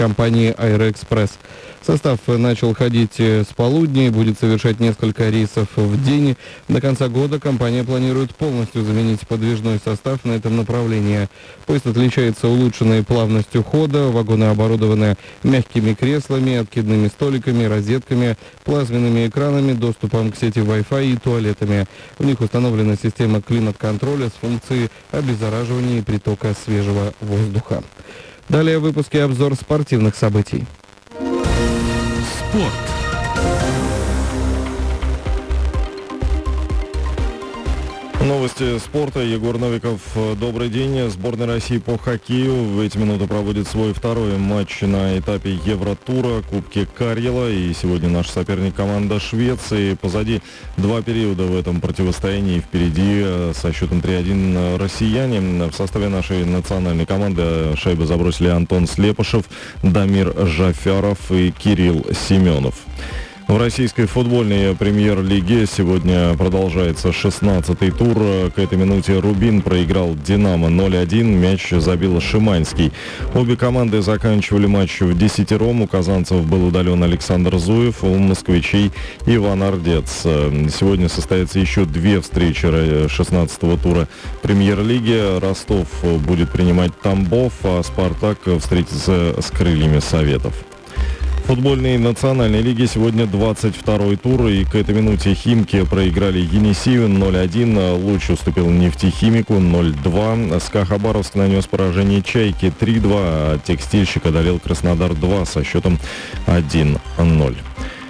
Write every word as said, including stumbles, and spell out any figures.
компании «Аэроэкспресс». Состав начал ходить с полудня и будет совершать несколько рейсов в день. До конца года компания планирует полностью заменить подвижной состав на этом направлении. Поезд отличается улучшенной плавностью хода, вагоны оборудованы мягкими креслами, откидными столиками, розетками, плазменными экранами, доступом к сети Wi-Fi и туалетами. В них установлена система климат-контроля с функцией обеззараживания и притока свежего воздуха. Далее в выпуске обзор спортивных событий. Спорт. Новости спорта. Егор Новиков, добрый день. Сборная России по хоккею в эти минуты проводит свой второй матч на этапе Евротура, Кубки Карьяла. И сегодня наш соперник — команда Швеции. Позади два периода в этом противостоянии. Впереди со счетом три один россияне. В составе нашей национальной команды шайбы забросили Антон Слепышев, Дамир Жафяров и Кирилл Семенов. В российской футбольной премьер-лиге сегодня продолжается шестнадцатый тур. К этой минуте Рубин проиграл «Динамо» ноль один. Мяч забил Шиманский. Обе команды заканчивали матч в десятером. У казанцев был удален Александр Зуев, у москвичей Иван Ордец. Сегодня состоятся еще две встречи шестнадцатого тура премьер-лиги. Ростов будет принимать Тамбов, а «Спартак» встретится с «Крыльями Советов». В футбольной национальной лиге сегодня двадцать второй тур, и к этой минуте «Химки» проиграли Енисею ноль один, Луч уступил «Нефтехимику» ноль два, СКА Хабаровск нанес поражение «Чайке» три два, а «Текстильщик» одолел Краснодар два со счетом один ноль.